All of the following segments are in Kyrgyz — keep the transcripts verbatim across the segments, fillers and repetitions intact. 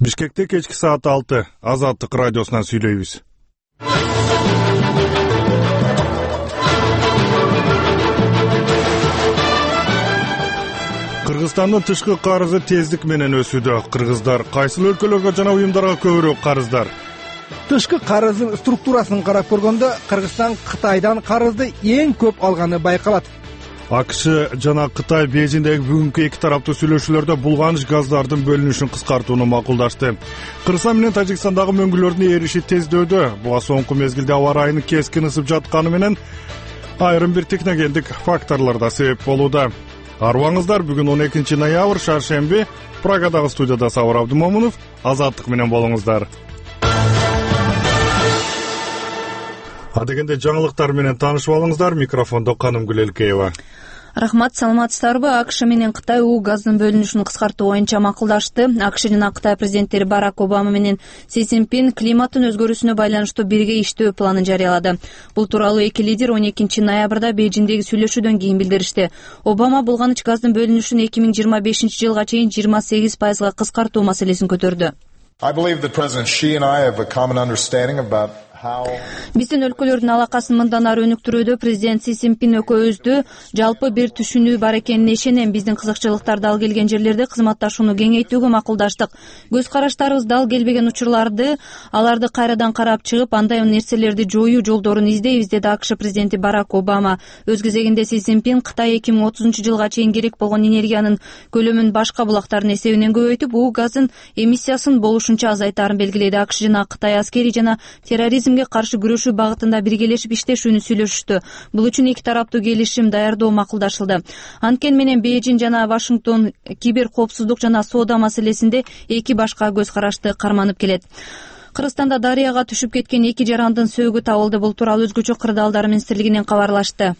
Бишкекте кечки саат алты Азаттык радиосунан сүйлөйбүз. Кыргызстандын тышкы карызы тездик менен өсүүдө. Кыргыздар кайсыл өлкөлөргө жана уюмдарга көбүрөөк карыздар? Тышкы карыздын структурасын карап көргөндө Кыргызстан Кытайдан карызды эң көп алганы байкалат. АКШ жана Кытай Бейжиңдеги бүгүнкү эки тараптуу сүйлөшүүлөрдө булганыч газдардын бөлүнүшүн кыскартууну макулдашты. Кыргызстан менен Тажикстандагы мөңгүлөрдүн эриши тездөөдө. Буга соңку мезгилде аба ырайынын кескин ысып жатканы менен айрым бир техногендик факторлор да себеп болууда. Арбаңыздар, бүгүн он экинчи ноябрь шаршемби, Прагадагы студияда Сабыр Абдымомунов, Азаттык менен болуңуздар. Адегенде жаңылыктар менен таанышып алыңыздар. Микрофондо Канымгүл Элкеева. Рахмат, саламатсыздарбы? АКШ менен Кытай уу газдын бөлүнүшүн кыскартуу боюнча макулдашты. АКШ жана Кытай президенттери Барак Обама менен Си Цзиньпин климаттын өзгөрүүсүнө байланыштуу бирге иштөө планын жарыялады. Бул тууралуу эки лидер он экинчи ноябрда Бейжиңдеги сүйлөшүүдөн кийин билдиришти. Обама булганыч газдын бөлүнүшүн эки миң жыйырма бешинчи жылга чейин жыйырма сегиз пайызга кыскартуу маселесин көтөрдү. Биздин өлкөлөрдүн алакасын мындан ары өнүктүрүүдө президент Си Цзиньпин экөөбүздү жалпы бир түшүнүү бар экенине ишенем. Биздин кызыкчылыктар дал келген жерлерде кызматташууну кеңейтүүгө макулдаштык. Көз караштарыбыз дал келбеген учурларды, аларды кайрадан карап чыгып, андай нерселерди жоюу жолдорун издейбиз, деди АКШ президенти Барак Обама. Өз кезегинде Си Цзиньпин Кытай эки миң отузунчу жылга чейин керек болгон энергиянын көлөмүн башка булактардын эсебинен көбөйтүп, уу газдын эмиссиясын болушунча азайтаарын белгиледи. АКШ жана Кытай аскери жана терроризм каршы күрөшүү багытында биргелешип иштешүүнү сүйлөшүштү. Бул үчүн эки тараптуу келишим даярдоо макулдашылды. Анткени менен Бейжиң жана Вашингтон кибер коопсуздук жана соода маселесинде эки башка көз карашты карманып келет. Кыргызстанда дарыяга түшүп кеткен эки жарандын сөөгү табылды. Бул тууралуу Өзгөчө кырдаалдар министрлигинен кабарлашты.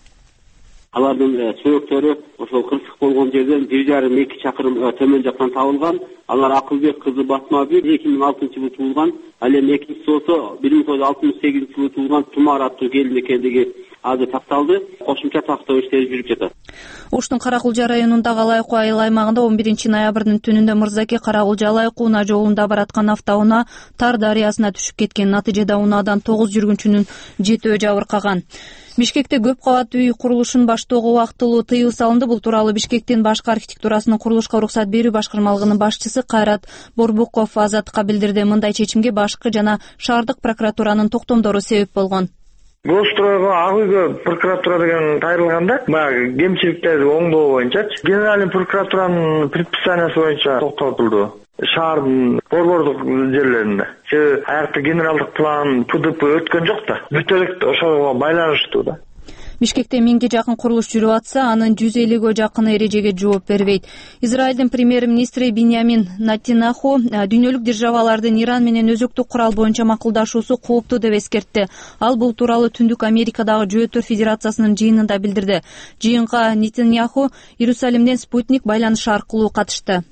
Алардын сөөктөрү ошол кырсык болгон жерден бир жарым эки чакырым төмөн жактан табылган. Алар Акылбек кызы Батмабек эки миң алтынчы жылы туулган. Ал эми экинчиси болсо бир миң тогуз жүз алтымыш сегизинчи жылы туулган Тумар аттуу келин экендиги азыр такталды. Кошумча тактоо иштери жүрүп жатат. Оштун Каракулжа районундагы Алайкуу айыл аймагында он биринчи ноябрдын түнүндө Мырзаке Каракулжа Алайкуу унаа жолунда бараткан автоунаа Тар дарыясына түшүп кеткен. Натыйжада унаадан тогуз жүргүнчүнүн жетөө жабыркаган. Бишкекте көп кабаттуу үй курулушун баштоого убактылуу тыюу салынды. Бул тууралуу Бишкектин башкы архитектурасынын курулушка уруксат берүү башкармалыгынын башчысы Кайрат Борбуков Азаттыкка билдирди. Мындай чечимге башкы жана шаардык прокуратуранын токтомдору себеп болгон. Гостройго ак үйгө прокуратура деген кайрылганда, баягы кемчиликтерди оңдоо боюнча Генеральный прокуратуранын предписаниясы боюнча токтотулду. Шаардын борбордук жерлеринде. Себеби аякта генералдык план П Д П өткөн жок да. Бүт элек ошого байланыштуу да. Бишкекте миңге жакын курулуш жүрүп атса, анын жүз элүүгө жакыны эрежеге жооп бербейт. Израилдин премьер-министри Биньямин Нетаньяху дүйнөлүк державалардын Иран менен өзөктүк курал боюнча макулдашуусу кооптуу деп эскертти. Ал бул тууралуу Түндүк Америкадагы Жөөтөр Федерациясынын жыйынында билдирди. Жыйынга Нетаньяху Иерусалимден спутник байланышы аркылуу катышты.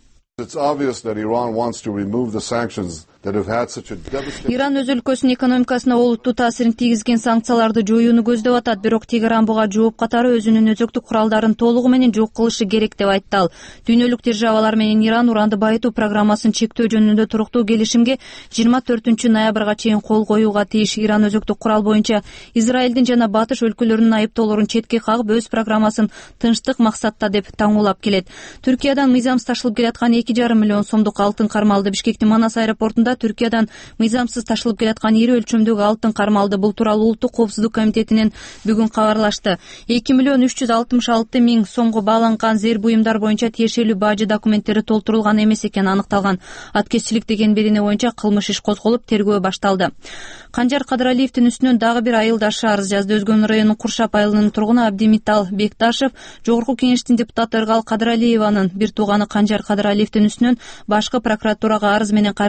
Иран өз өлкөсүнүн экономикасына олуттуу таасирин тийгизген санкцияларды жоюуну көздөп атат, бирок Тегеран буга жооп катары өзүнүн өзөктүк куралдарын толугу менен жок кылышы керек деп айтты. Ал дүйнөлүк державалар менен Иран уранды байытуу программасын чектөө жөнүндө туруктуу келишимге жыйырма төртүнчү ноябрга чейин кол коюуга тийиш. Иран өзөктүк курал боюнча Израилдин жана Батыш өлкөлөрүнүн айыптоолорун четке кагып, өз программасын тынчтык максатта деп таңуулап келет. Түркиядан мыйзамсыз ташылып келаткан эки жарым миллион сомдук алтын кармалды. Бишкектин Манас аэропортунда Түркиядан мыйзамсыз ташылып келаткан ири өлчөмдөгү алтын кармалды. Бул тууралуу Улуттук коопсуздук комитетинен бүгүн кабарлашты. эки миллион үч жүз алтымыш алты миң сомго бааланган зер буюмдар боюнча тиешелүү бажы документтери толтурулган эмес экени аныкталган. Аткезчилик деген берене боюнча кылмыш иш козголуп, тергөө башталды. Канжар Кадыралиевдин үстүнөн дагы бир айылдашы арыз жазды. Өзгөн районунун Куршап айылынын тургуну Абдимитал Бекташев Жогорку Кеңештин депутаты Ыргал Кадыралиеванын бир тууганы Канжар Кадыралиевдин үстүнөн башкы прокуратурага арыз менен кайрылды. Бул тууралуу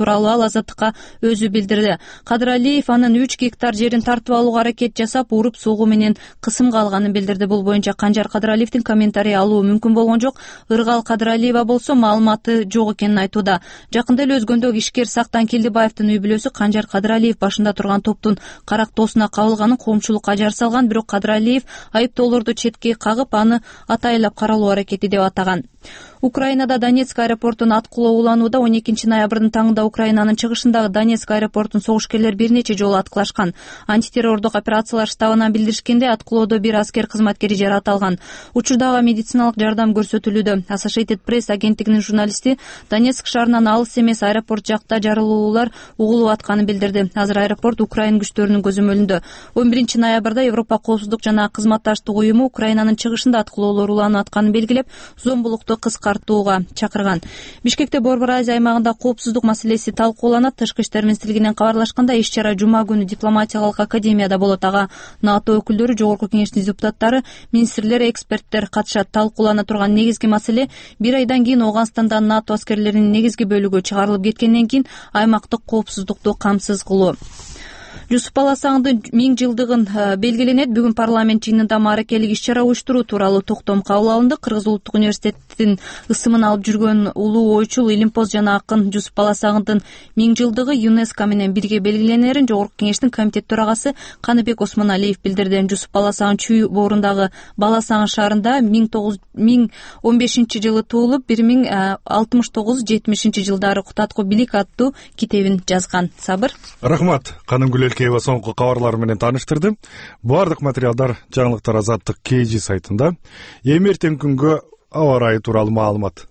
тууралуу ал Азаттыкка өзү билдирди. Кадыралиев анын үч гектар жерин тартып алууга аракет жасап, уруп согуу менен кысымга алганын билдирди. Бул боюнча Канжар Кадыралиевдин комментарий алуу мүмкүн болгон жок. Ыргал Кадыралиева болсо маалыматы жок экенин айтууда. Жакында эле өзгөндө ишкер Сактан Келдибаевдин үй бүлөсү Канжар Кадыралиев башында турган топтун карактоосуна кабылганын коомчулукка жар салган, бирок Кадыралиев айыптоолорду четке кагып, аны атайлап каралуу аракети деп атаган. Украинада Донецк аэропортун аткылоо уланууда. он экинчи ноябрдын таңында Украинанын чыгышындагы Донецк аэропортун согушкерлер бир нече жолу аткылашкан. Антитеррордук операциялар штабынан билдиришкенде, аткылоодо бир аскер кызматкери жараталган. Учурдагы медициналык жардам көрсөтүлүүдө. Associated Press агенттигинин журналисти Донецк шаарынан алыс эмес аэропорт жакта жарылуулар угулуп атканын билдирди. Азыр аэропорт Украин күчтөрүнүн көзөмөлүндө. он биринчи ноябрда Европа коопсуздук жана кызматташтык уюму Украинанын чыгышында аткылоолор уланып атканын белгилеп, зомбулукту кыскартууга чакырган. Бишкекте Борбор Азия аймагында коопсуздук маселеси талкууланат. Тышкы иштер министрлигинен кабарлашканда, иш-чара жума күнү дипломатиялык академияда болот. Ага НАТО өкүлдөрү, жогорку кеңештин депутаттары, министрлер, эксперттер катышат. Талкуулана турган негизги маселе бир айдан кийин Ооганстандан НАТО аскерлеринин негизги бөлүгү чыгарылып кеткенден кийин аймактык коопсуздукту камсыз кылуу. Жусуп Баласагындын миң жылдыгын белгиленет. Бүгүн парламент жыйынында мааракелик иш-чара уюштуруу тууралуу токтом кабыл алынды. Кыргыз улуттук университеттин ысымын алып жүргөн улуу ойчул, илимпоз жана акын Жусуп Баласагындын миң жылдыгы ЮНЕСКО менен бирге белгиленерин Жогорку кеңештин комитет төрагасы Каныбек Осмоналиев билдирди. Жусуп Баласагын Чүй боорундагы Баласагын шаарында миң он бешинчи жылы туулуп, бир миң алтымыш тогуз жетимишинчи жылдары Кутатку бийлик аттуу китебин жазган. Сабыр. Рахмат. Канымгүл Элкеева соңку кабарлар менен тааныштырды. Бардык материалдар жаңылыктар Азаттык кей жи сайтында. Эми эртең күнгө аба ырайы тууралуу маалымат.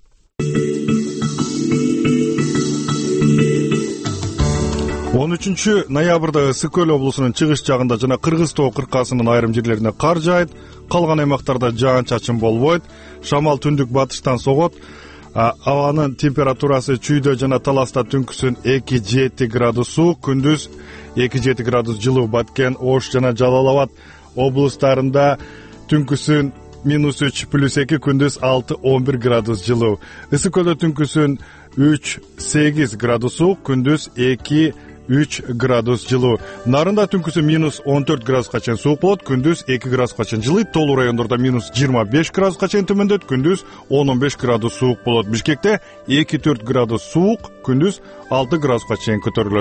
он үчүнчү ноябрда Ысык көл облусунун чыгыш жагында жана Кыргыз тоо кыркасынын айрым жерлерине кар жаайт, калган аймактарда жаан-чачын болбойт, шамал түндүк батыштан согот. Абанын температурасы Чүйдө жана Таласта түнкүсүн эки жети градус суук, күндүз эки жети градус жылуу. Баткен, Ош жана Жалал Абад облустарында түнкүсүн минус үч плюс эки, күндүз алты он бир градус жылуу. Ысык көлдө түнкүсүн үч сегиз градус суук, күндүз эки үч градус жылуу. Нарында түнкүсү минус он төрт градуска чейин суук болот, күндүз эки градуска чейин жылыйт. Тоолуу райондордо минус жыйырма беш градуска чейин төмөндөйт, күндүз он он беш градус суук болот. Бишкекте эки төрт градус суук, күндүз алты градуска чейин көтөрүлөт.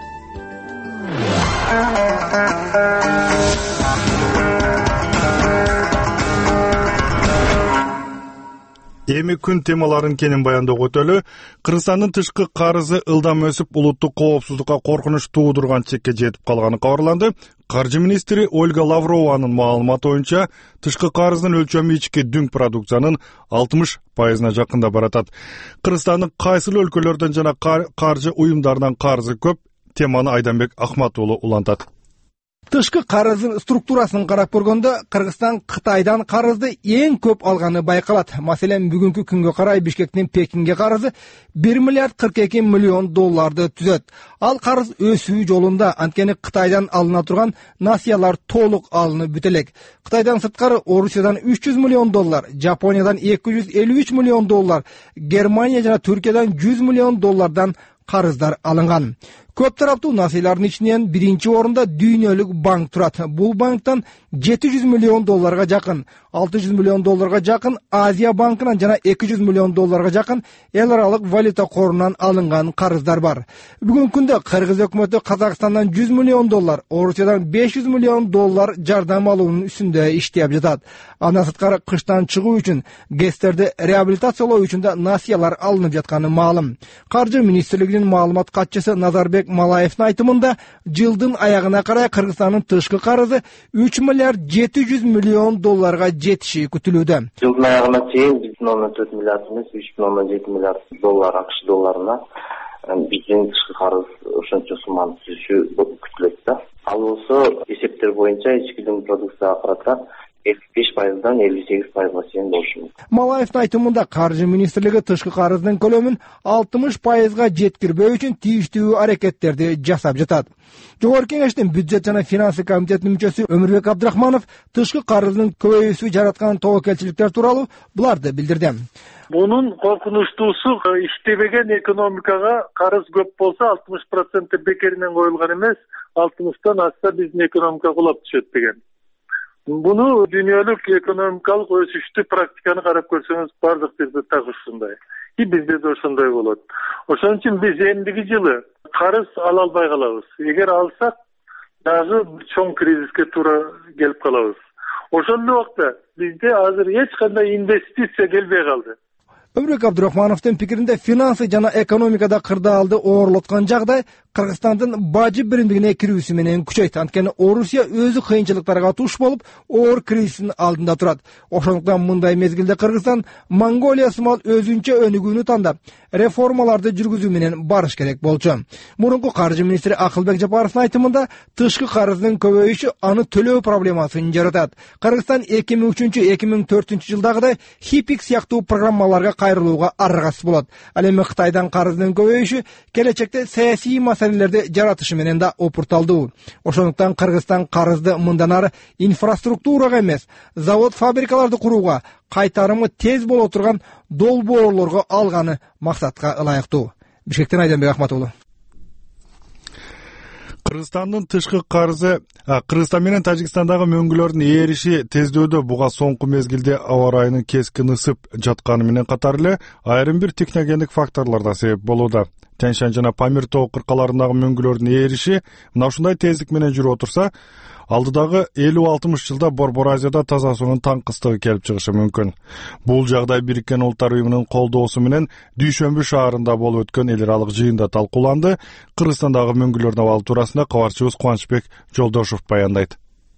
Эми күн темаларын кенен баяндоого өтөлү. Кыргызстандын тышкы карызы ылдам өсүп, улуттук коопсуздукка коркунуч туудурган чекке жетип калганы кабарланды. Каржы министри Ольга Лаврованын маалыматы боюнча, тышкы карыздын өлчөмү ички дүң продукциянын алтымыш пайызына жакында баратат. Кыргызстандын кайсыл өлкөлөрдөн жана каржы уюмдарынан карызы көп? Теманы Айданбек Ахмат уулу улантат. Тышкы карыздын структурасын карап көргөндө, Кыргызстан Кытайдан карызды эң көп алганы байкалат. Маселен, бүгүнкү күнгө карай Бишкектин Пекинге карызы бир миллиард кырк эки миллион долларды түзөт. Ал карыз өсүү жолунда, анткени Кытайдан алына турган насыялар толук алынып бүтө элек. Кытайдан сырткары Орусиядан үч жүз миллион доллар, Жапониядан эки жүз элүү үч миллион доллар, Германия жана Түркиядан жүз миллион доллардан карыздар алынган. Көп тараптуу насыялардын ичинен биринчи орунда Дүйнөлүк банк турат. Бул банктан жети жүз миллион долларга жакын, алты жүз миллион долларга жакын Азия банкынан жана эки жүз миллион долларга жакын эл аралык валюта корунан алынган карыздар бар. Бүгүнкү күндө Кыргыз өкмөтү Казакстандан жүз миллион доллар, Орусиядан беш жүз миллион доллар жардам алуунун үстүндө иштеп жатат. Андан сырткары кыштан чыгуу үчүн, ГЭСтерди реабилитациялоо үчүн да насыялар алынып жатканы маалым. Каржы министрлигинин маалымат катчысы Назарбек Малаевдин айтымында, жылдын аягына карай Кыргызстандын тышкы карызы үч миллиард жети жүз миллион долларга жетиши күтүлүүдө. Жылдын аягына чейин биздин он төрт миллиард эмес, үч бүтүн ондон жети миллиард доллар АКШ долларына биздин тышкы карыз ошончо сумманы түзүшү күтүлөт да. Ал болсо эсептер боюнча ички дүң продукцияга карата элүү беш пайыздан элүү сегиз пайызга чейин болушу мүмкүн. Малаевдин айтымында Каржы министрлиги тышкы карыздын көлөмүн алтымыш пайызга жеткирбөө үчүн тийиштүү аракеттерди жасап жатат. Жогорку Кеңештин бюджет жана финансы комитетинин мүчөсү Өмүрбек Абдрахманов тышкы карыздын көбөйүүсү жараткан тобокелчиликтер тууралуу буларды билдирди. Мунун коркунучтуусу иштебеген экономикага карыз көп болсо алтымыш проценти бекеринен коюлган эмес, алтымыштан ашса биздин экономика кулап түшөт деген. Буну дүйнөлүк экономикалык өсүштү практиканы карап көрсөңүз бардык жерде так ушундай. И бизде да ошондой болот. Ошон үчүн биз эмдиги жылы карыз ала албай калабыз. Эгер алсак, дагы чоң кризиске туура келип калабыз. Ошол эле убакта бизде азыр эч кандай инвестиция келбей калды. Өмүрбек Абдрахмановдун пикиринде финансы жана экономикада кырдаалды оорлоткон жагдай Кыргызстандын бажы биримдигине кирүүсү менен күчөйт. Анткени Орусия өзү кыйынчылыктарга туш болуп, оор кризистин алдында турат. Ошондуктан мындай мезгилде Кыргызстан Монголия сымал өзүнчө өнүгүүнү тандап, реформаларды жүргүзүү менен барыш керек болчу. Мурунку каржы министри Акылбек Жапаровдун айтымында тышкы карыздын көбөйүшү аны төлөө проблемасын жаратат. Кыргызстан эки миң үчүнчү эки миң төртүнчү жылдагыдай хипик сыяктуу программаларга кайрылууга аргасыз болот. Ал эми Кытайдан карыздын көбөйүшү келечекте саясий маселелерди жаратышы менен да опурталдуу. Ошондуктан Кыргызстан карызды мындан ары инфраструктурага эмес, завод фабрикаларды курууга, кайтарымы тез боло турган долбоорлорго алганы максатка ылайыктуу. Бишкектен Айданбек Ахматуулу. Кыргызстандын тышкы карызы Кыргызстан менен Тажикстандагы мөңгүлөрдүн ээриши тездөөдө буга соңку мезгилде аба ырайынын кескин ысып жатканы менен катар эле айрым бир техногендик факторлор да себеп болууда. Тянь-Шань жана Памир тоо кыркаларындагы мөңгүлөрдүн ээриши мына ушундай тездик менен жүрүп отурса, алдыдагы элүү алтымыш жылда Борбор Азияда таза суунун таңкыстыгы келип чыгышы мүмкүн. Бул жагдай Бириккен Улуттар уюмунун колдоосу менен Дүйшөмбү шаарында болуп өткөн эл аралык жыйында талкууланды. Кыргызстандагы мөңгүлөрдүн абалы туурасында кабарчыбыз Кубанычбек Жолдошев баяндайт.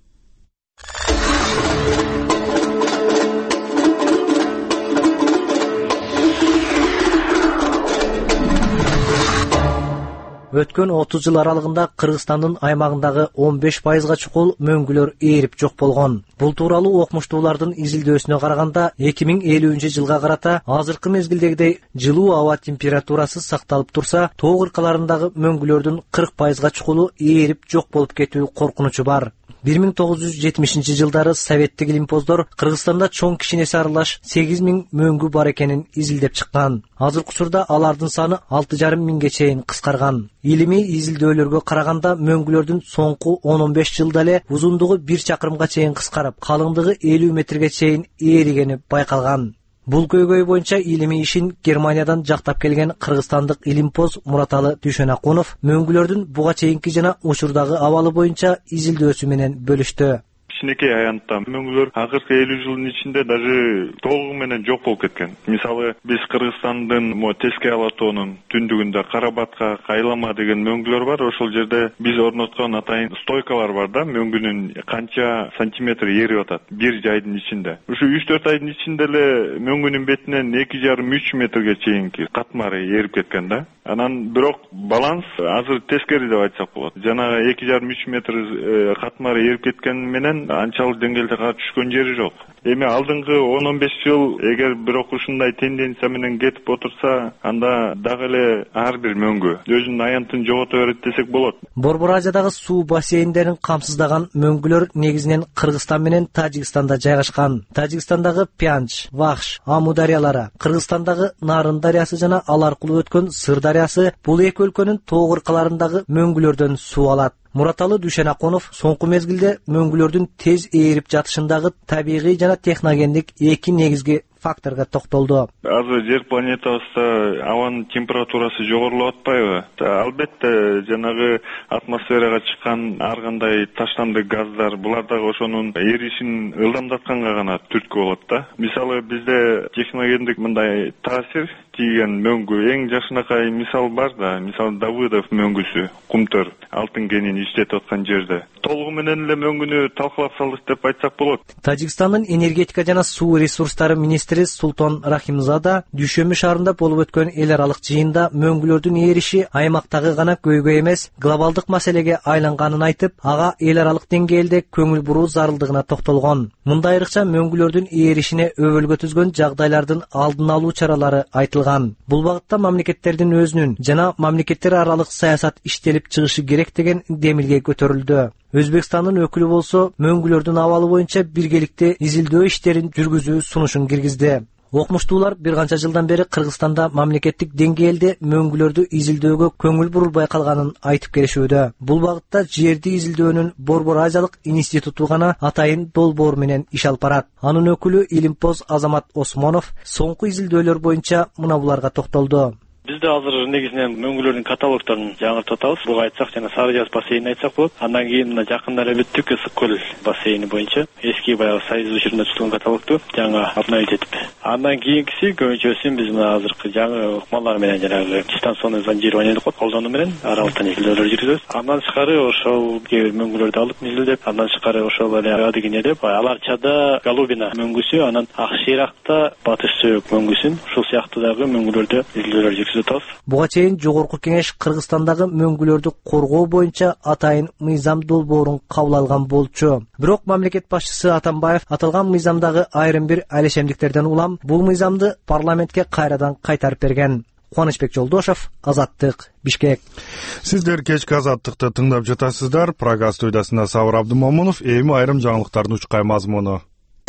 Өткөн отуз жыл аралыгында Кыргызстандын аймагындагы он беш пайызга чукул мөңгүлөр ээрип жок болгон. Бул тууралуу окумуштуулардын изилдөөсүнө караганда эки миң элүүнчү жылга карата азыркы мезгилдегидей жылуу аба температурасы сакталып турса, тоо кыркаларындагы мөңгүлөрдүн кырк пайызга чукулу ээрип жок болуп кетүү коркунучу бар. бир миң тогуз жүз жетимишинчи жылдары советтик илимпоздор Кыргызстанда чоң кичинеси аралаш сегиз миң мөңгү бар экенин изилдеп чыккан. Азыркы учурда алардын саны алты жарым миңге чейин кыскарган. Илимий изилдөөлөргө караганда мөңгүлөрдүн соңку он он беш жылда эле узундугу бир чакырымга чейин кыскарып, калыңдыгы элүү метрге чейин ээригени байкалган. Бул көйгөй боюнча илимий ишин Германиядан жактап келген кыргызстандык илимпоз Мураталы Дүйшөнакунов мөңгүлөрдүн буга чейинки жана учурдагы абалы боюнча изилдөөсү менен бөлүштү. Кичинекей аянтта мөңгүлөр акыркы элүү жылдын ичинде даже толугу менен жок болуп кеткен. Мисалы, биз Кыргызстандын мо Тескей ала тоонун түндүгүндө Карабатка, Кайлама деген мөңгүлөр бар. Ошол жерде биз орноткон атайын стойкалар бар да, мөңгүнүн канча сантиметр ээрип атат бир жайдын ичинде. Ушу үч төрт айдын ичинде эле мөңгүнүн бетинен эки жарым үч метрге чейинки катмары ээрип кеткен да. Анан бирок баланс азыр тескери деп айтсак болот. Жанагы эки жарым үч метр катмары ээрип кеткен менен анчалык деңгээлде кар түшкөн жери жок. Эми алдыңкы он он беш жыл эгер бирок ушундай тенденция менен кетип отурса, анда дагы эле ар бир мөңгү өзүнүн аянтын жогото берет десек болот. Борбор Азиядагы суу бассейндерин камсыздаган мөңгүлөр негизинен Кыргызстан менен Тажикстанда жайгашкан. Тажикстандагы Пянч, Вахш, Аму дарыялары, Кыргызстандагы Нарын дарыясы жана ал аркылуу өткөн Сыр дарыясы бул эки өлкөнүн тоо кыркаларындагы мөңгүлөрдөн суу алат. Мураталы Дүйшөнакунов соңку мезгилде мөңгүлөрдүн тез ээрип жатышындагы табигый жана техногендик эки негизги факторго токтолду. Азыр жер планетабызда абанын температурасы жогорулап атпайбы? Албетте жанагы атмосферага чыккан ар кандай таштанды газдар, булар дагы ошонун эришин ылдамдатканга гана түрткү болот да. Мисалы, бизде техногендик мындай таасир тийген мөңгү эң жакшынакай мисал бар да, мисалы Давыдов мөңгүсү, Кумтөр, алтын кенин иштетип аткан жерде. Толугу менен эле мөңгүнү талкалап салдык деп айтсак болот. Тажикстандын энергетика жана суу ресурстары министри министри Султан Рахимзада Дүйшөмбү шаарында болуп өткөн эл аралык жыйында мөңгүлөрдүн ээриши аймактагы гана көйгөй эмес, глобалдык маселеге айланганын айтып, ага эл аралык деңгээлде көңүл буруу зарылдыгына токтолгон. Мында айрыкча мөңгүлөрдүн ээришине өбөлгө түзгөн жагдайлардын алдын алуу чаралары айтылган. Бул багытта мамлекеттердин өзүнүн жана мамлекеттер аралык саясат иштелип чыгышы керек деген демилге көтөрүлдү. Өзбекстандын өкүлү болсо мөңгүлөрдүн абалы боюнча биргеликте изилдөө иштерин жүргүзүү сунушун киргизди. Окумуштуулар бир канча жылдан бери Кыргызстанда мамлекеттик деңгээлде мөңгүлөрдү изилдөөгө көңүл бурулбай калганын айтып келишүүдө. Бул багытта жерди изилдөөнүн Борбор Азиялык институту гана атайын долбоор менен иш алып барат. Анын өкүлү Илимпоз Азамат Осмонов соңку изилдөөлөр боюнча мына буларга токтолду. Бизде азыр негизинен мөңгүлөрдүн каталогдорун жаңыртып атабыз. Буга айтсак, жана Сары Жаз бассейнин айтсак болот. Андан кийин мына жакында эле бүттүк Ысык көл бассейни боюнча эски баягы Союз учурунда түзүлгөн каталогду жаңа обновить этип. Андан кийинкиси көбүнчөсүн биз мына азыркы жаңы ыкмалар менен жанагы дистанционный зондирование деп коет, колдонуу менен аралыктан изилдөөлөр жүргүзөбүз. Андан тышкары ошол кээ бир мөңгүлөрдү алып изилдеп, андан тышкары ошол эле Адыгине деп, Аларчада Голубина мөңгүсү, анан Акширакта Батыш Сөөк мөңгүсүн, ушул сыяктуу дагы мөңгүлөрдү изилдөөлөр жүргүзүп атабыз. Буга чейин Жогорку Кеңеш Кыргызстандагы мөңгүлөрдү коргоо боюнча атайын мыйзам долбоорун кабыл алган болчу. Бирок мамлекет башчысы Атамбаев аталган мыйзамдагы айрым бир алешемдиктерден улам бул мыйзамды парламентке кайрадан кайтарып берген. Кубанычбек Жолдошов, Азаттык, Бишкек. Сиздер кечки Азаттыкты тыңдап жатасыздар. Прага студиясында Сабыр Абдымомунов, эми айрым жаңылыктардын учкай мазмуну.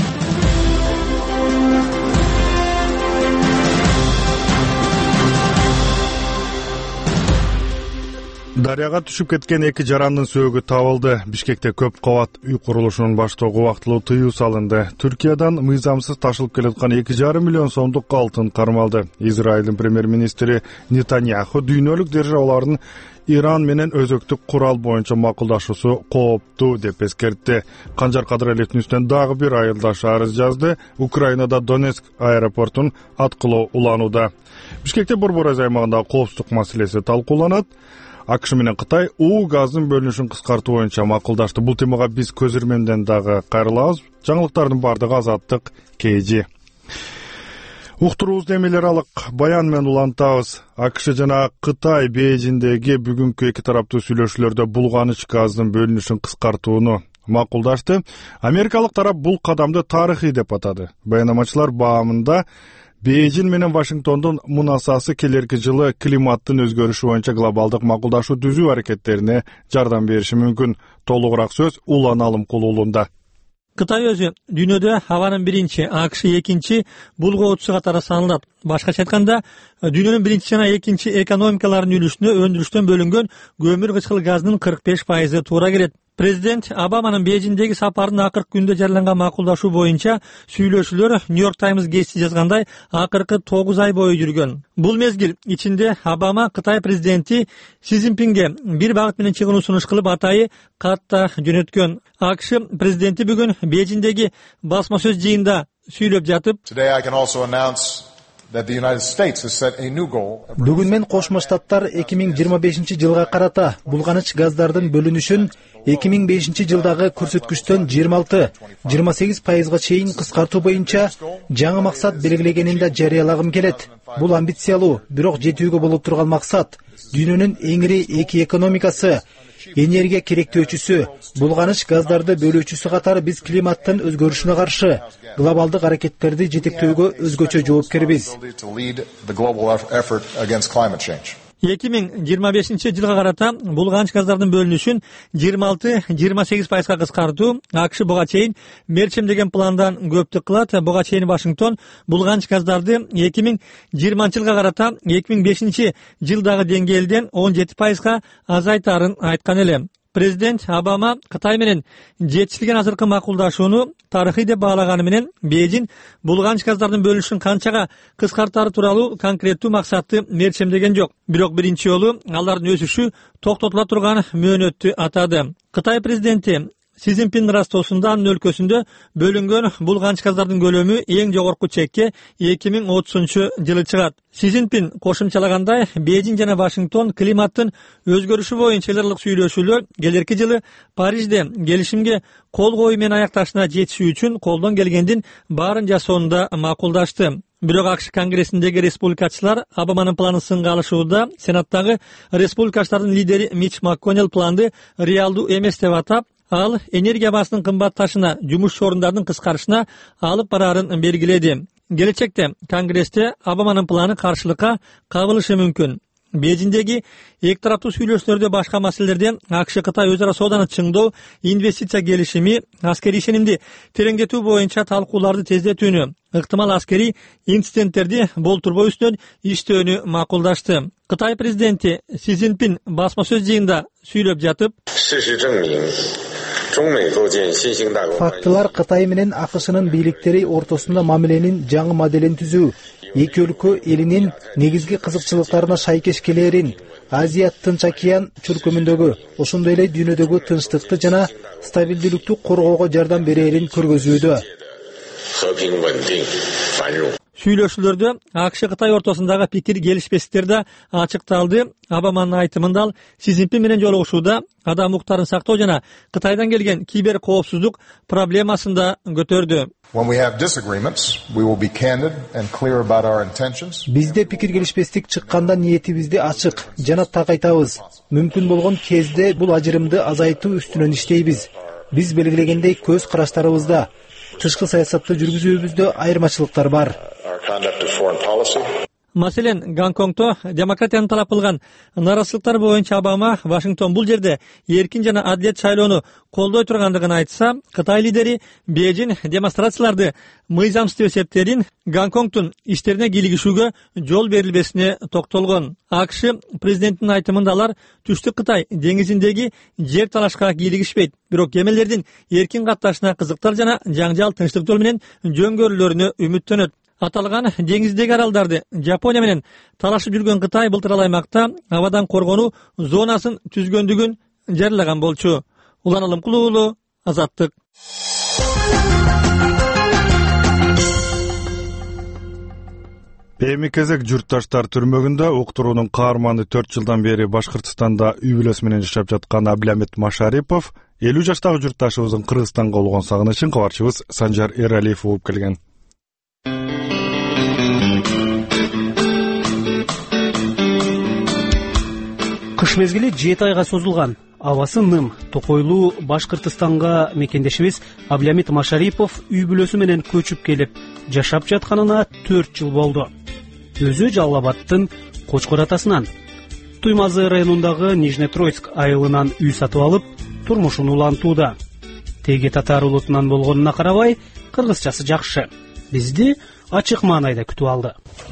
Дарыяга түшүп кеткен эки жарандын сөөгү табылды. Бишкекте көп кабат үй курулушунун баштоого убактылуу тыюу салынды. Түркиядан мыйзамсыз ташылып келаткан эки жарым миллион сомдук алтын кармалды. Израилдин премьер-министри Нетаньяху дүйнөлүк державалардын Иран менен өзөктүк курал боюнча макулдашуусу кооптуу деп эскертти. Канжар Кадыралиевдин үстүнөн дагы бир айылдаш арыз жазды. Украинада Донецк аэропортун аткылоо уланууда. Бишкекте Борбор Азия аймагындагы коопсуздук маселеси талкууланат. АКШ менен Кытай уу газдын бөлүнүшүн кыскартуу боюнча макулдашты. Бул темага биз көзөрмөндөн дагы кайрылабыз. Жаңылыктардын бардыгы Азаттык Кейжи. Уктуруубузду эмелер алык баян менен улантабыз. АКШ жана Кытай Бейжиңдеги бүгүнкү эки тараптуу сүйлөшүүлөрдө булганыч газдын бөлүнүшүн кыскартууну макулдашты. Америкалык тарап бул кадамды тарыхый деп атады. Баянамачылар баамында Бейжиң менен Вашингтондун мунасасы келерки жылы климаттын өзгөрүшү боюнча глобалдык макулдашуу түзүү аракеттерине жардам бериши мүмкүн. Толугураак сөз Улан Алымкул уулунда. Кытай өзү дүйнөдө абанын биринчи, АКШ экинчи булгоочусу катары саналат. Башкача айтканда, дүйнөнүн биринчи жана экинчи экономикаларынын үлүшүнө өндүрүштөн бөлүнгөн көмүр кычкыл газынын кырк беш пайызы туура келет. Президент Обаманын Бейжиңдеги сапарынын акыркы күндө жарыяланган макулдашуу боюнча сүйлөшүүлөр Нью-Йорк Таймс гезити жазгандай акыркы тогуз ай бою жүргөн. Бул мезгил ичинде Обама Кытай президенти Си Цзиньпинге бир багыт менен чыгуу сунуш кылып атайы катта жөнөткөн. АКШ президенти бүгүн Бейжиңдеги басма сөз жыйында сүйлөп жатып, Бүгүн мен Кошмо Штаттар эки миң жыйырма бешинчи жылга карата булганыч газдардын бөлүнүшүн эки миң бешинчи жылдагы көрсөткүчтөн жыйырма алты — жыйырма сегиз пайызга чейин кыскартуу боюнча жаңы максат белгилегенин да жарыялагым келет. Бул амбициялуу, бирок жетүүгө болуп турган максат. Дүйнөнүн эң ири эки экономикасы, энергия керектөөчүсү, булганыч газдарды бөлүүчүсү катары биз климаттын өзгөрүшүнө каршы глобалдык аракеттерди жетектөөгө өзгөчө жоопкербиз. эки миң жыйырма бешинчи жылга карата булганыч газдардын бөлүнүшүн жыйырма алты — жыйырма сегиз пайызга кыскартуу АКШ буга чейин мерчемдеген пландан көптүк кылат. Буга чейин Вашингтон булганыч газдарды эки миң жыйырманчы жылга карата эки миң бешинчи жылдагы деңгээлден он жети пайызга азайтаарын айткан эле. Президент Обама Кытай менен жетишилген азыркы макулдашууну тарыхый деп баалаганы менен Бейжиң булганыч газдардын бөлүнүшүн канчага кыскартары тууралуу конкреттүү максатты мерчемдеген жок. Бирок биринчи жолу алардын өсүшү токтотула турган мөөнөттү атады. Кытай президенти Си Цзиньпин Ростосунда анын өлкөсүндө бөлүнгөн бул канч газдардын көлөмү эң жогорку чекке эки миң отузунчу жылы чыгат. Си Цзиньпин кошумчалагандай, Бейжиң жана Вашингтон климаттын өзгөрүшү боюнча эл аралык сүйлөшүүлөр келерки жылы Парижде келишимге кол коюу менен аякташына жетишүү үчүн колдон келгендин баарын жасоону да макулдашты. Бирок АКШ конгрессиндеги республикачылар Обаманын планын сынга алышууда Сенаттагы республикачылардын лидери Мич МакКоннелл планды реалдуу эмес деп атап, ал энергия баасынын кымбатташына, жумуш орундардын кыскарышына алып бараарын белгиледи. Келечекте Конгрессте Обаманын планы каршылыкка кабылышы мүмкүн. Бейжиңдеги эки тараптуу сүйлөшүүлөрдө башка маселелерден АКШ Кытай өз ара сооданы чыңдоо, инвестиция келишими, аскерий ишенимди тереңдетүү боюнча талкууларды тездетүүнү, ыктымал аскерий инциденттерди болтурбоо үстүнөн иштөөнү макулдашты. Кытай президенти Си Цзиньпин басма сөз жыйында сүйлөп жатып, фактылар Кытай менен АКШнын бийликтери ортосунда мамиленин жаңы моделин түзүү, эки өлкө элинин негизги кызыкчылыктарына шайкеш келерин, Азия Тынч океан чуркөмүндөгү, ошондой эле дүйнөдөгү тынчтыкты жана стабилдүүлүктү коргоого жардам берерин көргөзүүдө. Сүйлөшүүлөрдө АКШ Кытай ортосундагы пикир келишпестиктер да ачыкталды. Обаманын айтымында ал Си Цзиньпин менен жолугушууда адам укуктарын сактоо жана Кытайдан келген кибер коопсуздук проблемасын да көтөрдү. Бизде пикир келишпестик чыкканда ниетибизди ачык жана так айтабыз. Мүмкүн болгон кезде бул ажырымды азайтуу үстүнөн иштейбиз. Биз белгилегендей көз караштарыбызда, тышкы саясатты жүргүзүүбүздө айырмачылыктар бар. Маселен, Гонконгдо демократияны талап кылган наразычылыктар боюнча Обама Вашингтон бул жерде эркин жана адилет шайлоону колдой тургандыгын айтса, Кытай лидери Бейжиң демонстрацияларды мыйзамсыз деп эсептерин, Гонконгдун иштерине кийлигишүүгө жол берилбесине токтолгон. АКШ президентинин айтымында алар Түштүк Кытай деңизиндеги жер талашка кийлигишпейт, бирок кемелердин эркин катташына кызыктар жана жаңжал тынчтык жол менен жөнгөрүлөрүнө үмүттөнөт. Аталган деңиздеги аралдарды Жапония менен талашып жүргөн Кытай былтыр ал аймакта абадан коргонуу зонасын түзгөндүгүн жарыялаган болчу. Улан Алымкулуу уулу, Азаттык. Эми кезек журтташтар түрмөгүндө уктуруунун каарманы төрт жылдан бери Башкыртстанда үй бүлөсү менен жашап жаткан Абдиамит Машарипов элүү жаштагы журтташыбыздын Кыргызстанга болгон сагынычын кабарчыбыз Санжар Эралиев угуп келген. Кыш мезгили жети айга созулган. Абасы ным, токойлуу Башкыртстанга мекендешибиз Абдиамит Машарипов үй бүлөсү менен көчүп келип, жашап жатканына төрт жыл болду. Өзү Жалал Абадтын Кочкор атасынан, Туймазы районундагы Нижний Троицк айылынан үй сатып алып, турмушун улантууда. Теги татар улутунан болгонуна карабай, кыргызчасы жакшы. Бизди ачык маанайда күтүп алды.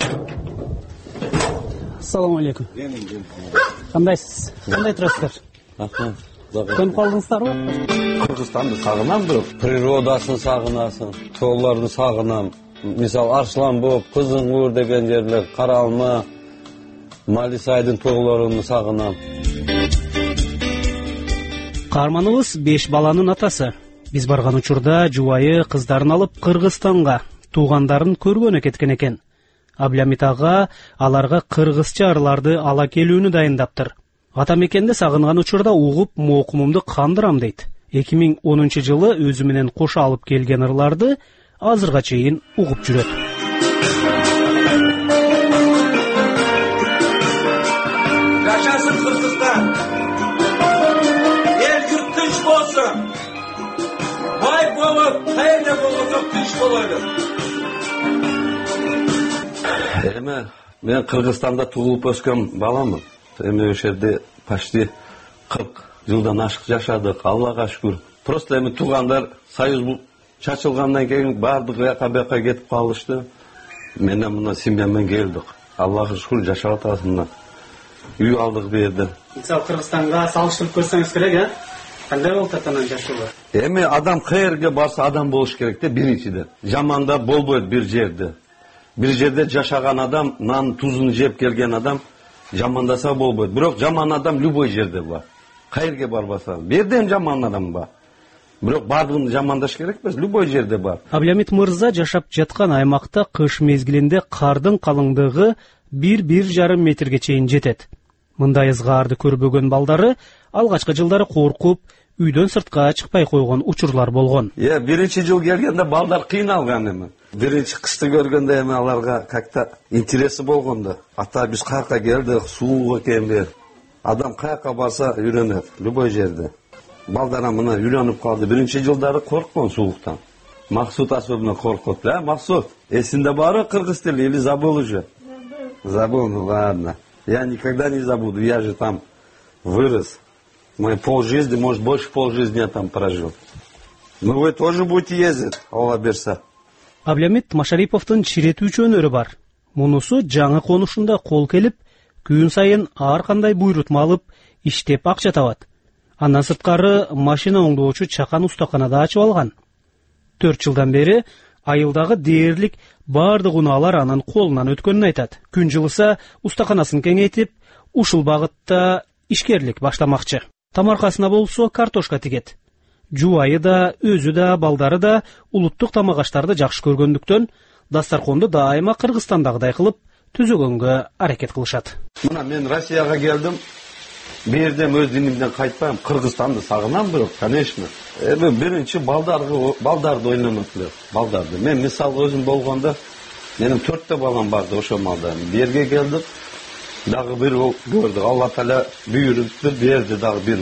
Ассаламу алейкум. Кандайсыз? Кандай турасыздар? Рахмат. Көнүп калдыңыздарбы? Кыргызстанды сагынам, бирок природасын сагынасың, тоолорду сагынам. Мисал Арслан болуп, Кызыңгуур деген жерлер, Каралма, Малисайдын тоолорун сагынам. Каарманыбыз беш баланын атасы. Биз барган учурда жубайы кыздарын алып Кыргызстанга, туугандарын көргөнү кеткен экен. Абдиамит ага аларга кыргызча ырларды ала келүүнү дайындаптыр. Ата мекенди сагынган учурда угуп моокумумду кандырам дейт. эки миң онунчу жылы өзү менен кошо алып келген ырларды азырга чейин угуп жүрөт. Жашасын Кыргызстан. Эл журт тынч болсун. Бай болуп, кайерде болсо тынч болойлу. Эми мен Кыргызстанда туулуп өскөн баламын. Эми ошол жерде почти кырк жылдан ашык жашадык, Аллага шүгүр. Просто эми туугандар союз чачылгандан кийин баардыгы жака бияка кетип калышты. Менен мына семья менен келдик. Аллага шүгүр жашап атасына. Үй алдык бу жерде. Мисалы Кыргызстанга салыштырып көрсөңүз керек, э? Кандай болуп атанан жашоо? Эми адам каерге барса адам болуш керек да, биринчиден. Жаманда болбойт бир жерде. Бир жерде жашаган адам, нан тузун жеп келген адам жамандаса болбойт. Бирок жаман адам любой жерде бар. Каерге барбаса, бу жерде жаман адам бар. бирок баардыгын жамандаш керек эмес, любой жерде бар. Аблямит мырза жашап жаткан аймакта кыш мезгилинде кардын калыңдыгы бир бир жарым метрге чейин жетет. Мындай ызгаарды көрбөгөн балдары алгачкы жылдары коркуп, үйдөн сыртка чыкпай койгон учурлар болгон. Э, биринчи жыл келгенде балдар кыйналган эми. Биринчи кышты көргөндө эми аларга как-то интереси болгон да. Ата биз каяка келдик, суук экенби? Адам каяка барса үйрөнөт, любой жерде. Балдара мына үйрөнүп калды. Биринчи жылдары корккон сууктан. Максут особенно коркот. Э, Максут, эсинде бары кыргыз тили или забыл уже? Забыл, ну ладно. Я никогда не забуду, я же там вырос. Мы полжизни, может больше полжизни я там прожил. Ну вы тоже будете ездить, Алла берса. Аблямит Машариповдун чиретүүчү өнөрү бар. Мунусу жаңы конушунда кол келип, күн сайын ар кандай буйрутма алып, иштеп акча табат. Андан сырткары машина оңдоочу чакан устаканада ачып алган. төрт жылдан бери айылдагы дээрлик баардык унаалар анын колунан өткөнүн айтат. Күн жылыса устаканасын кеңейтип, ушул багытта ишкерлик баштамакчы. Тамаркасына болсо картошка тигет. Жубайы да, өзү да, балдары да улуттук тамак аштарды жакшы көргөндүктөн дастарконду дайыма Кыргызстандагыдай кылып түзөгөнгө аракет кылышат. Мына мен Россияга келдим. Бердем өз динимден кайтпайм, Кыргызстанды сагынам бирок, конечно. Эми биринчи балдарды балдарды ойлонот эле, балдарды. Мен мисалы өзүм болгондо, менин төрттө балам барды ошол малда. Берге келдик, дагы бир көрдүк. Алла таала буйрупту, берди дагы бир.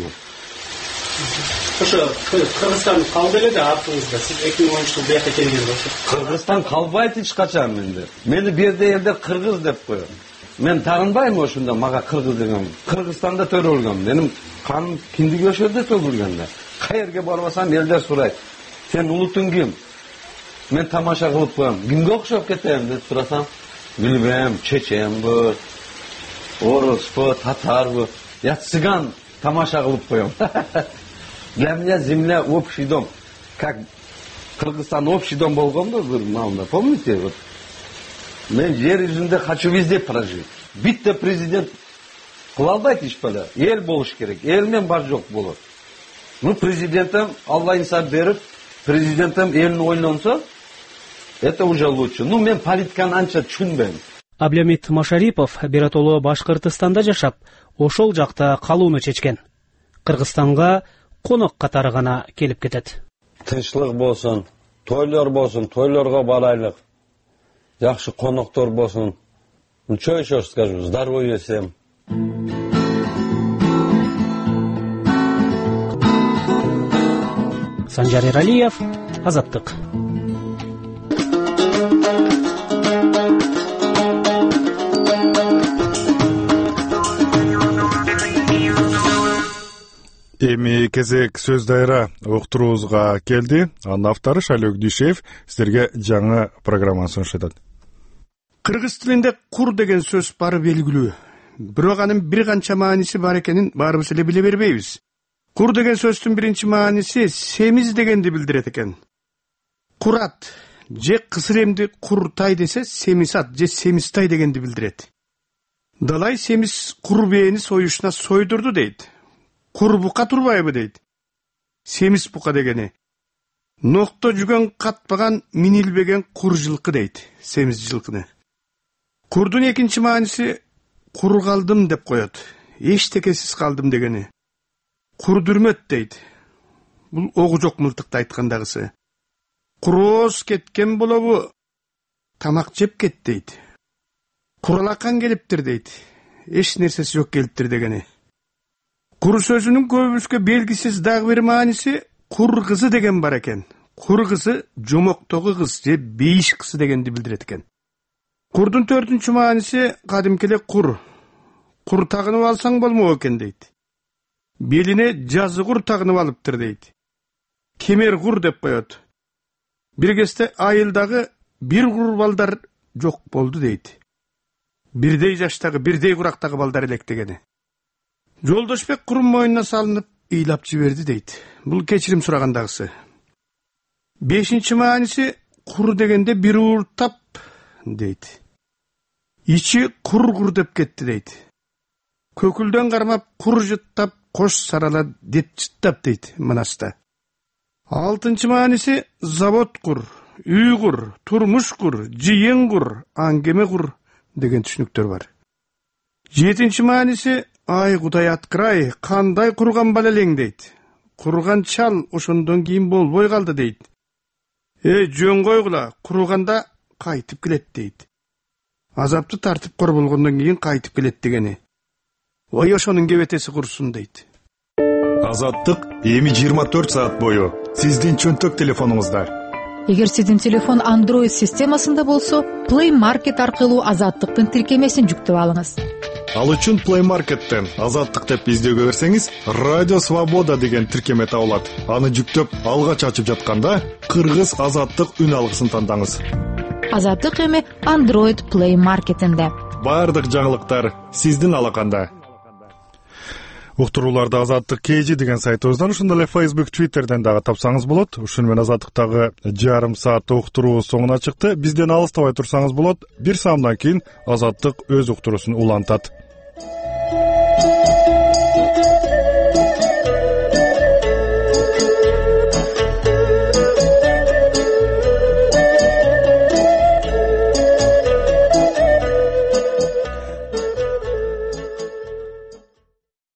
Ошо Кыргызстан калды эле да артыңызда. Сиз эки миң он үч жылы бияка келгенсиз. Кыргызстан калбайт эч качан менде. Мени берде элде кыргыз деп коет. Мен тагынбайм ошондо мага кыргыз деген. Кыргызстанда төрөлгөм. Менин каным киндиги ошол жерде төгүлгөн да. Каерге барбасам элдер сурайт. Сен улутуң ким? Мен тамаша кылып коем. Кимге окшоп кетем деп сурасам, билбейм, чеченби, оруспу, татарбы. Я цыган тамаша кылып коем. Для меня земля общий дом. Как Кыргызстан общий дом болгондо бир маалда, помните? Вот мен жер жүзүндө хочу везде прожить. Битте президент кыла албайт иш бала. Эл болуш керек. Эл менен бар жок болот. Ну президентим Алла инсап берип, президентим элин ойлонсо, это уже лучше. Ну мен политиканы анча түшүнбөйм. Аблямит Машарипов биротоло Башкыртыстанда жашап, ошол жакта калууну чечкен. Кыргызстанга конок катары гана келип кетет. Тынчтык болсун, тойлор болсун, тойлорго барайлык. Жакшы коноктор болсун. Ну что еще скажу? Здоровья всем. Санжар Эралиев, Азаттык. Эми кезек сөз дайра уктуруубузга келди. Анын автору Шайлок Дүйшеев сиздерге жаңы программаны сунуштат. Кыргыз тилинде кур деген сөз бары белгилүү. Бирок анын бир канча мааниси бар экенин баарыбыз эле биле бербейбиз. Кур деген сөздүн биринчи мааниси семиз дегенди билдирет экен. Курат же кысыр эмди куртай десе семисат же семистай дегенди билдирет. Далай семиз кур бээни союшуна сойдурду дейт. Кур бука турбайбы дейт. Семиз бука дегени. Нокто жүгөн катпаган минилбеген кур жылкы дейт. Семиз жылкыны. Курдун экинчи мааниси кур калдым деп коет. Эчтекесиз калдым дегени. Курдүрмөт дейт. Бул огу жок мылтыкты айткандагысы. Курооз кеткен болобу, тамак жеп кет дейт. Куралакан келиптир дейт. Эч нерсеси жок келиптир дегени. Кур сөзүнүн көбүбүзгө белгисиз дагы бир мааниси кур кызы деген бар экен. Кур кызы жомоктогу кыз же бейиш кызы дегенди билдирет экен. Курдун төртүнчү мааниси кадимки эле кур. Кур тагынып алсаң болмок экен дейт. Белине жазы кур тагынып алыптыр дейт. Кемер кур деп коет. Бир кезде айылдагы бир кур балдар жок болду дейт. Бирдей жаштагы, бирдей курактагы балдар элек дегени. Жолдошбек курун мойнуна салынып ыйлап жиберди дейт. Бул кечирим сурагандагысы. Бешинчи мааниси кур дегенде бир ууртап дейт. Ичи кур-кур деп кетти дейт. Көкүлдөн кармап кур жыттап, кош сарала деп жыттап дейт Манаста. алтынчы мааниси завод кур, үй кур, турмуш кур, жыйын кур, аңгеме кур деген түшүнүктөр бар. Жетинчи мааниси ай Кудай аткырай, кандай курган бала элең дейт. Курган чал ошондон кийин болбой калды дейт. Э, жөн койгула, курганда кайтып келет дейт. Азапты тартып кор болгондон кийин кайтып келет дегени. Ой, ошонун кебетеси курсун дейт. Азаттык эми жыйырма төрт саат бою сиздин чөнтөк телефонуңузда. Эгер сиздин телефон Android системасында болсо, Play Market аркылуу Азаттыктын тиркемесин жүктөп алыңыз. Ал үчүн Play Market'тен Азаттык деп издөөгө берсеңиз, Радио Свобода деген тиркеме табылат. Аны жүктөп, алгач ачып жатканда Кыргыз Азаттык үн алгысын тандаңыз. Азаттык эми Android Play Market'инде. Бардык жаңылыктар сиздин алаканда. Уктурууларды Азаттык кж деген сайтыбыздан, ошондой эле Facebook, Twitterден дагы тапсаңыз болот. Ушуну менен Азаттыктагы жарым сааттык уктуруу соңуна чыкты. Бизден алыстабай турсаңыз болот. Бир саамдан кийин Азаттык өз уктуруусун улантат.